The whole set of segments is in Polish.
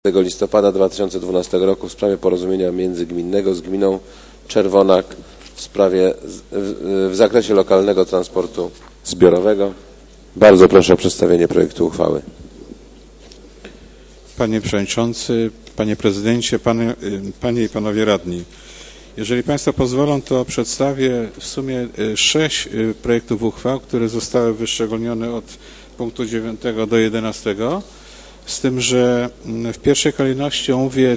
listopada 2012 roku w sprawie porozumienia międzygminnego z gminą Czerwonak w zakresie lokalnego transportu zbiorowego. Bardzo proszę o przedstawienie projektu uchwały. Panie Przewodniczący, Panie Prezydencie, Panie i Panowie Radni. Jeżeli Państwo pozwolą, to przedstawię w sumie 6 projektów uchwał, które zostały wyszczególnione od punktu 9 do 11. Z tym, że w pierwszej kolejności omówię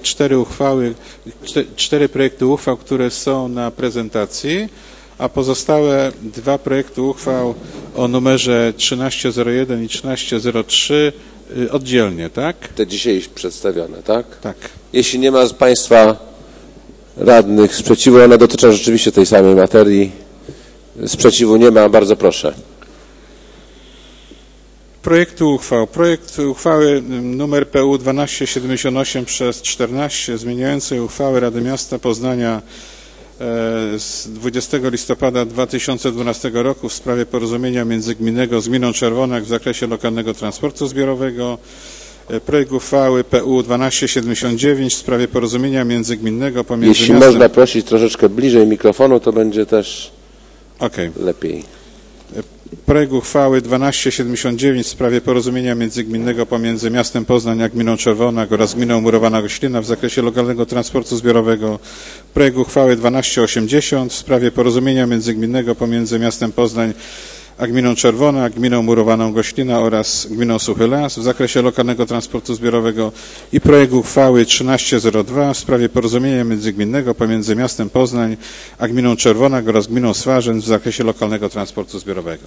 4 projekty uchwał, które są na prezentacji, a pozostałe 2 projekty uchwał o numerze 1301 i 1303 oddzielnie, tak? Te dzisiaj przedstawione, tak? Tak. Jeśli nie ma z Państwa radnych sprzeciwu, one dotyczą rzeczywiście tej samej materii. Sprzeciwu nie ma, bardzo proszę. Projektu uchwał. Projekt uchwały numer PU 1278/14 zmieniającej uchwałę Rady Miasta Poznania z 20 listopada 2012 roku w sprawie porozumienia międzygminnego z gminą Czerwonak w zakresie lokalnego transportu zbiorowego. Projekt uchwały PU 1279 w sprawie porozumienia międzygminnego pomiędzy Jeśli miastem... można prosić troszeczkę bliżej mikrofonu, to będzie też lepiej. Projekt uchwały 1279 w sprawie porozumienia międzygminnego pomiędzy miastem Poznań a gminą Czerwonak oraz gminą Murowana Goślina w zakresie lokalnego transportu zbiorowego. Projekt uchwały 1280 w sprawie porozumienia międzygminnego pomiędzy miastem Poznań a gminą Czerwonak, gminą Murowaną Goślina oraz gminą Suchy Las w zakresie lokalnego transportu zbiorowego i projekt uchwały 1302 w sprawie porozumienia międzygminnego pomiędzy miastem Poznań a gminą Czerwonak oraz gminą Swarzędz w zakresie lokalnego transportu zbiorowego.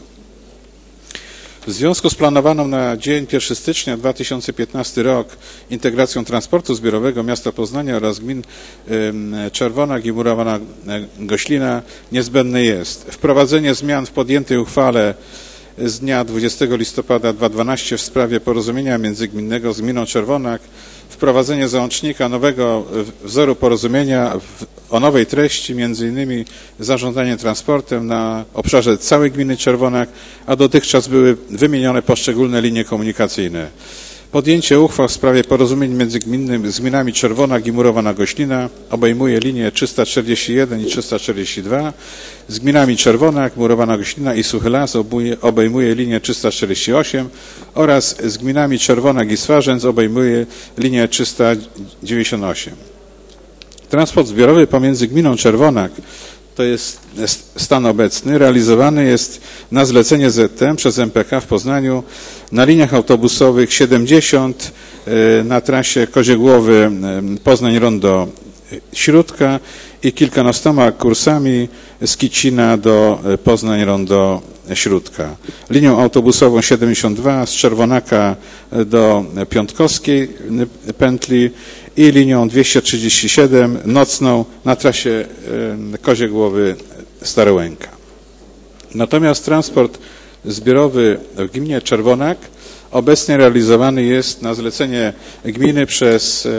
W związku z planowaną na dzień 1 stycznia 2015 rok integracją transportu zbiorowego miasta Poznania oraz gmin Czerwonak i Murowana Goślina niezbędne jest wprowadzenie zmian w podjętej uchwale z dnia 20 listopada 2012 w sprawie porozumienia międzygminnego z gminą Czerwonak, wprowadzenie załącznika nowego wzoru porozumienia o nowej treści, m.in. zarządzanie transportem na obszarze całej gminy Czerwonak, a dotychczas były wymienione poszczególne linie komunikacyjne. Podjęcie uchwał w sprawie porozumień międzygminnych z gminami Czerwonak i Murowana Goślina obejmuje linie 341 i 342, z gminami Czerwonak, Murowana Goślina i Suchy Las obejmuje linię 348 oraz z gminami Czerwonak i Swarzędz obejmuje linię 398. Transport zbiorowy pomiędzy gminą Czerwonak, to jest stan obecny, realizowany jest na zlecenie ZTM przez MPK w Poznaniu na liniach autobusowych 70 na trasie Koziegłowy Poznań-Rondo Śródka i kilkunastoma kursami z Kicina do Poznań-Rondo Śródka. Linią autobusową 72 z Czerwonaka do Piątkowskiej pętli i linią 237 nocną na trasie Koziegłowy Starołęka. Natomiast transport zbiorowy w gminie Czerwonak obecnie realizowany jest na zlecenie gminy przez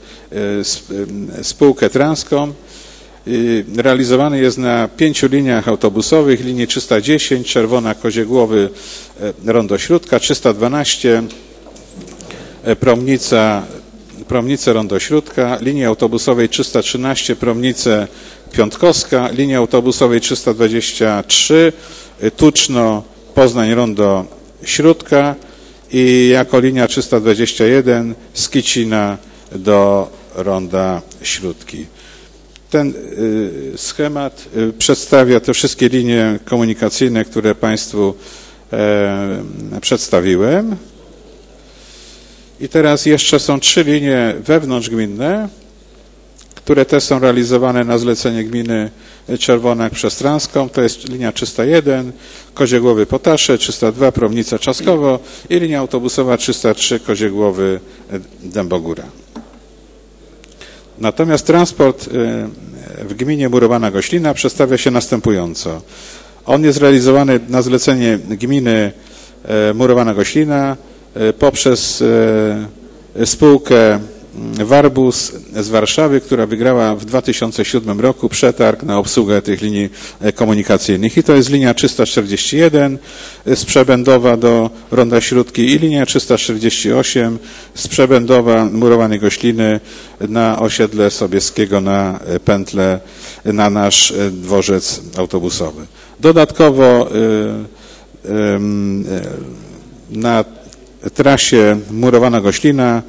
spółkę Transcom. Realizowany jest na 5 liniach autobusowych, linii 310 Czerwona Koziegłowy Rondo Śródka, 312 Promnice Rondo Śródka, linii autobusowej 313 Promnice Piątkowska, linii autobusowej 323 Tuczno Poznań Rondo Śródka i jako linia 321 z Kicina do Ronda Śródki. Ten schemat przedstawia te wszystkie linie komunikacyjne, które Państwu przedstawiłem. I teraz jeszcze są 3 linie wewnątrzgminne, które też są realizowane na zlecenie gminy Czerwonak przez Transcom. To jest linia 301 Koziegłowy Potasze, 302 Promnica Czaskowo i linia autobusowa 303 Koziegłowy Dębogóra. Natomiast transport w gminie Murowana Goślina przedstawia się następująco. On jest realizowany na zlecenie gminy Murowana Goślina poprzez spółkę Warbus z Warszawy, która wygrała w 2007 roku przetarg na obsługę tych linii komunikacyjnych. I to jest linia 341 z Przebędowa do Ronda Śródki i linia 348 z Przebędowa Murowanej Gośliny na osiedle Sobieskiego na pętlę na nasz dworzec autobusowy. Dodatkowo na trasie Murowana Goślina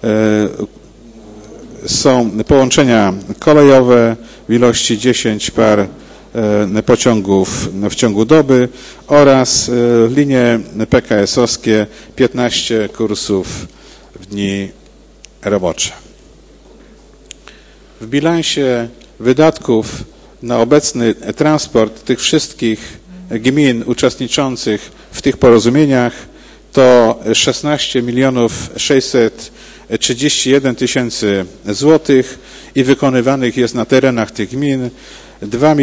są połączenia kolejowe w ilości 10 par pociągów w ciągu doby oraz linie PKS-owskie 15 kursów w dni robocze. W bilansie wydatków na obecny transport tych wszystkich gmin uczestniczących w tych porozumieniach to 16 631 000 złotych i wykonywanych jest na terenach tych gmin 2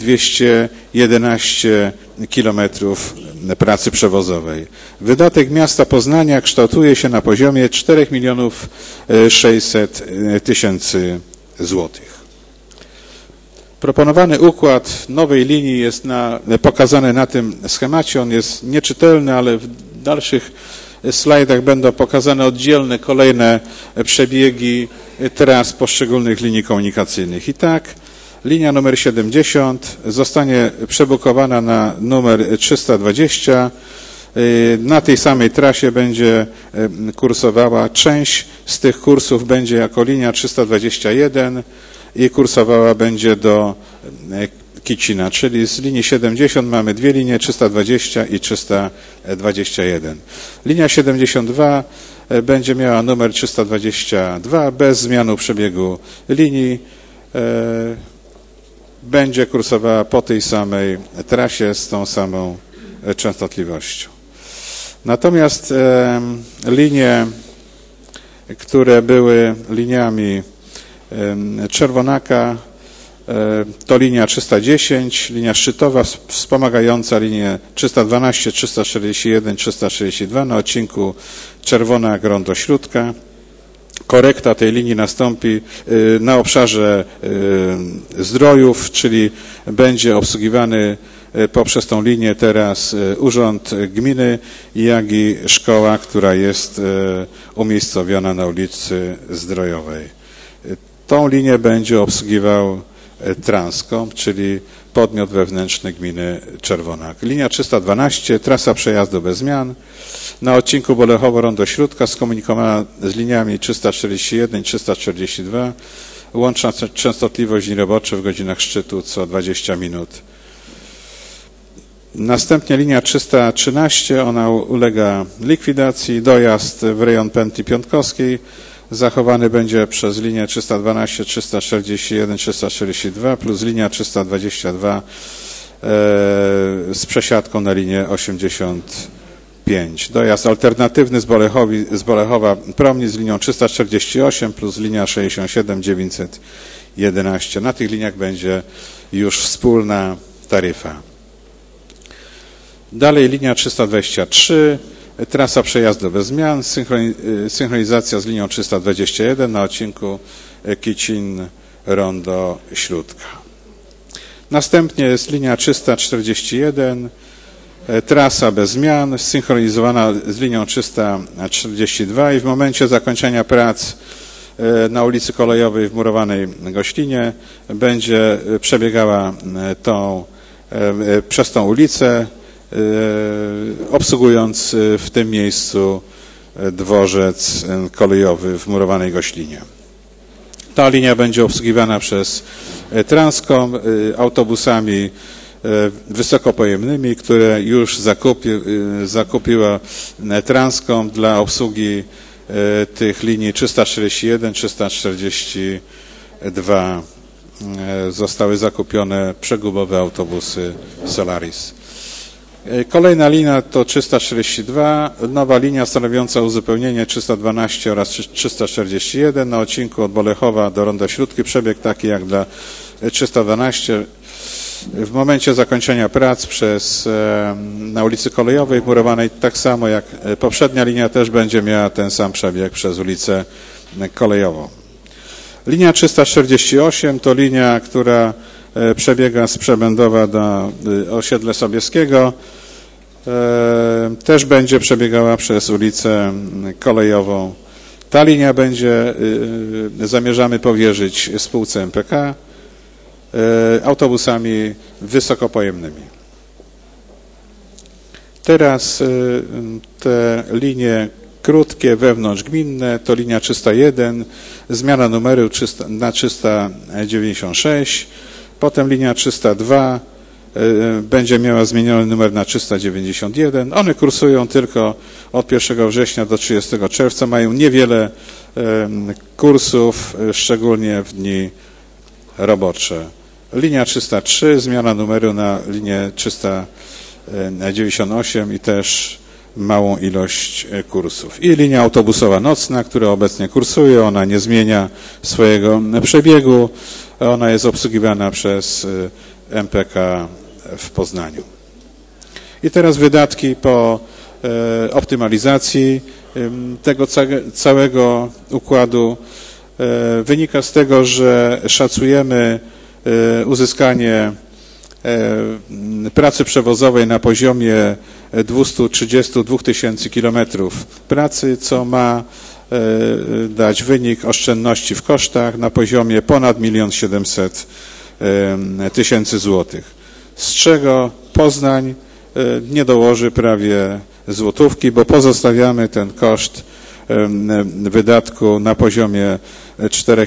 211 kilometrów pracy przewozowej. Wydatek miasta Poznania kształtuje się na poziomie 4 600 000 złotych. Proponowany układ nowej linii jest pokazany na tym schemacie. On jest nieczytelny, ale w dalszych slajdach będą pokazane oddzielne, kolejne przebiegi tras poszczególnych linii komunikacyjnych. I tak linia numer 70 zostanie przebukowana na numer 320. Na tej samej trasie będzie kursowała. Część z tych kursów będzie jako linia 321 i kursowała będzie do Kicina, czyli z linii 70 mamy dwie linie, 320 i 321. Linia 72 będzie miała numer 322 bez zmiany przebiegu linii. Będzie kursowała po tej samej trasie z tą samą częstotliwością. Natomiast linie, które były liniami Czerwonaka, to linia 310, linia szczytowa wspomagająca linię 312, 341, 342 na odcinku Czerwonak-Rondo Śródka. Korekta tej linii nastąpi na obszarze Zdrojów, czyli będzie obsługiwany poprzez tą linię teraz urząd gminy, jak i szkoła, która jest umiejscowiona na ulicy Zdrojowej. Tą linię będzie obsługiwał Transcom, czyli podmiot wewnętrzny gminy Czerwonak. Linia 312, trasa przejazdu bez zmian. Na odcinku Bolechowo-Rondo Śródka skomunikowana z liniami 341 i 342. Łączna częstotliwość dni roboczych w godzinach szczytu co 20 minut. Następnie linia 313, ona ulega likwidacji. Dojazd w rejon pętli piątkowskiej zachowany będzie przez linię 312, 341, 342 plus linia 322 z przesiadką na linię 85. Dojazd alternatywny z Bolechowa Promni z linią 348 plus linia 67 911. Na tych liniach będzie już wspólna taryfa. Dalej linia 323. Trasa przejazdu bez zmian, synchronizacja z linią 321 na odcinku Kicin-Rondo Śródka. Następnie jest linia 341, trasa bez zmian, synchronizowana z linią 342 i w momencie zakończenia prac na ulicy Kolejowej w Murowanej Goślinie będzie przebiegała przez tą ulicę, obsługując w tym miejscu dworzec kolejowy w Murowanej Goślinie. Ta linia będzie obsługiwana przez Transcom autobusami wysokopojemnymi, które już zakupiła Transcom dla obsługi tych linii 341, 342. Zostały zakupione przegubowe autobusy Solaris. Kolejna linia to 342, nowa linia stanowiąca uzupełnienie 312 oraz 341 na odcinku od Bolechowa do Ronda Śródki. Przebieg taki jak dla 312. W momencie zakończenia prac na ulicy Kolejowej Murowanej, tak samo jak poprzednia linia, też będzie miała ten sam przebieg przez ulicę kolejową. Linia 348 to linia, która przebiega z Przebędowa do osiedla Sobieskiego. Też będzie przebiegała przez ulicę Kolejową. Ta linia zamierzamy powierzyć spółce MPK autobusami wysokopojemnymi. Teraz te linie krótkie, wewnątrzgminne, to linia 301, zmiana numeru na 396, potem linia 302 będzie miała zmieniony numer na 391. One kursują tylko od 1 września do 30 czerwca, mają niewiele kursów, szczególnie w dni robocze. Linia 303, zmiana numeru na linię 398 i też małą ilość kursów. I linia autobusowa nocna, która obecnie kursuje, ona nie zmienia swojego przebiegu, ona jest obsługiwana przez MPK w Poznaniu. I teraz wydatki po optymalizacji tego całego układu wynika z tego, że szacujemy uzyskanie pracy przewozowej na poziomie 232 tysięcy kilometrów pracy, co ma dać wynik oszczędności w kosztach na poziomie ponad 1 700 000 złotych, z czego Poznań nie dołoży prawie złotówki, bo pozostawiamy ten koszt wydatku na poziomie 4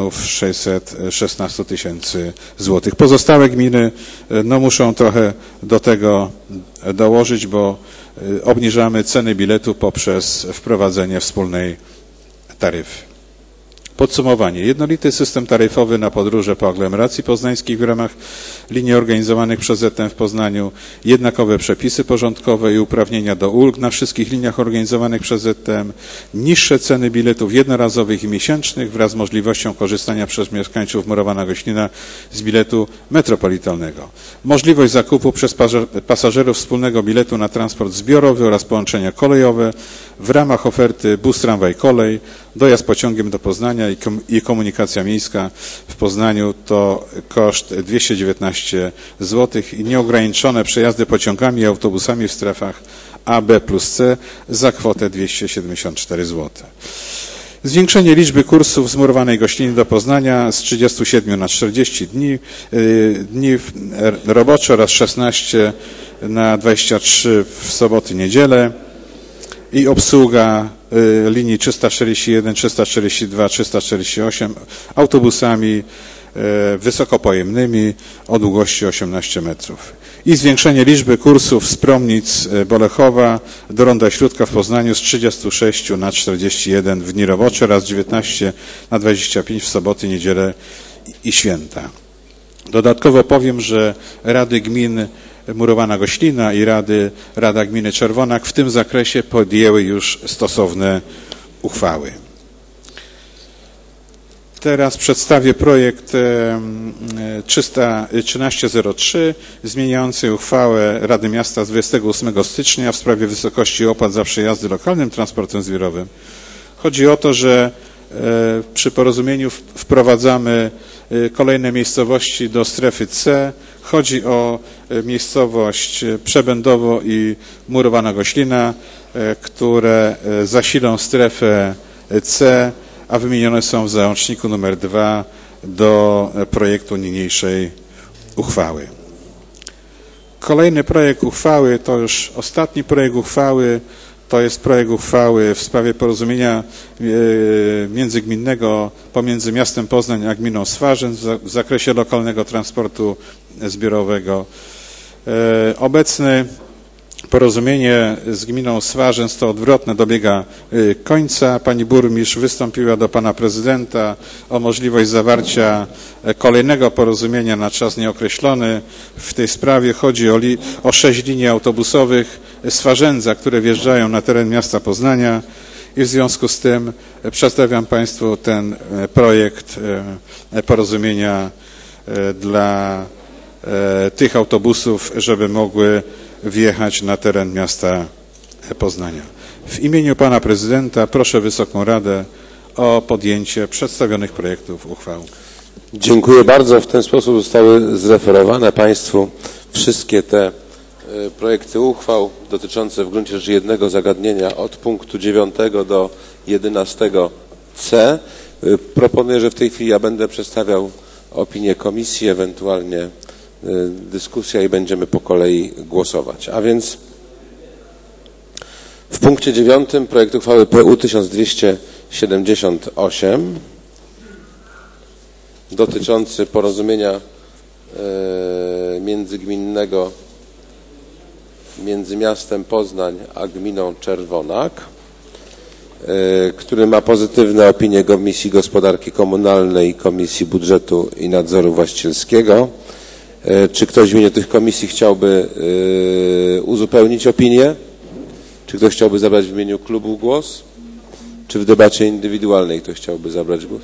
616 000 złotych. Pozostałe gminy muszą trochę do tego dołożyć, bo obniżamy ceny biletu poprzez wprowadzenie wspólnej taryfy. Podsumowanie. Jednolity system taryfowy na podróże po aglomeracji poznańskiej w ramach linii organizowanych przez ZTM w Poznaniu, jednakowe przepisy porządkowe i uprawnienia do ulg na wszystkich liniach organizowanych przez ZTM, niższe ceny biletów jednorazowych i miesięcznych wraz z możliwością korzystania przez mieszkańców Murowana Goślina z biletu metropolitalnego. Możliwość zakupu przez pasażerów wspólnego biletu na transport zbiorowy oraz połączenia kolejowe w ramach oferty bus, tramwaj, kolej, dojazd pociągiem do Poznania i komunikacja miejska w Poznaniu to koszt 219 zł i nieograniczone przejazdy pociągami i autobusami w strefach A, B plus C za kwotę 274 zł. Zwiększenie liczby kursów z Murowanej Gośliny do Poznania z 37 na 40 dni robocze oraz 16 na 23 w soboty, niedzielę i obsługa linii 341, 342, 348 autobusami wysokopojemnymi o długości 18 metrów. I zwiększenie liczby kursów z Promnic Bolechowa do Ronda Śródka w Poznaniu z 36 na 41 w dni robocze oraz 19 na 25 w soboty, niedzielę i święta. Dodatkowo powiem, że Rady Gmin Murowana Goślina i Rada Gminy Czerwonak w tym zakresie podjęły już stosowne uchwały. Teraz przedstawię projekt 1303 zmieniający uchwałę Rady Miasta z 28 stycznia w sprawie wysokości opłat za przejazdy lokalnym transportem zbiorowym. Chodzi o to, że przy porozumieniu wprowadzamy kolejne miejscowości do strefy C. Chodzi o miejscowość Przebędowo i Murowana Goślina, które zasilą strefę C, a wymienione są w załączniku nr 2 do projektu niniejszej uchwały. Kolejny projekt uchwały to już ostatni projekt uchwały. To jest projekt uchwały w sprawie porozumienia międzygminnego pomiędzy miastem Poznań a gminą Swarzyn w zakresie lokalnego transportu zbiorowego. Obecne porozumienie z gminą Swarzyn to odwrotne dobiega końca. Pani burmistrz wystąpiła do pana prezydenta o możliwość zawarcia kolejnego porozumienia na czas nieokreślony. W tej sprawie chodzi o 6 linii autobusowych Swarzędza, które wjeżdżają na teren miasta Poznania i w związku z tym przedstawiam państwu ten projekt porozumienia dla tych autobusów, żeby mogły wjechać na teren miasta Poznania. W imieniu pana prezydenta proszę Wysoką Radę o podjęcie przedstawionych projektów uchwał. Dziękuję bardzo. W ten sposób zostały zreferowane Państwu wszystkie te projekty uchwał dotyczące w gruncie rzeczy jednego zagadnienia od punktu 9 do 11c. Proponuję, że w tej chwili ja będę przedstawiał opinię komisji, ewentualnie dyskusja i będziemy po kolei głosować. A więc w punkcie 9 projekt uchwały PU 1278 dotyczący porozumienia międzygminnego między miastem Poznań a gminą Czerwonak, który ma pozytywne opinie Komisji Gospodarki Komunalnej i Komisji Budżetu i Nadzoru Właścicielskiego. Czy ktoś w imieniu tych komisji chciałby uzupełnić opinię? Czy ktoś chciałby zabrać w imieniu klubu głos? Czy w debacie indywidualnej ktoś chciałby zabrać głos?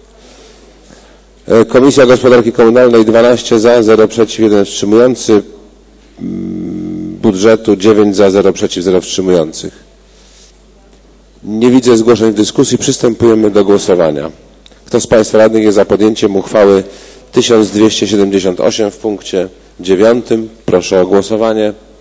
Komisja Gospodarki Komunalnej 12 za, 0 przeciw, 1 wstrzymujący. Budżetu 9 za, 0 przeciw, 0 wstrzymujących. Nie widzę zgłoszeń w dyskusji. Przystępujemy do głosowania. Kto z Państwa radnych jest za podjęciem uchwały 1278 w punkcie 9? Proszę o głosowanie.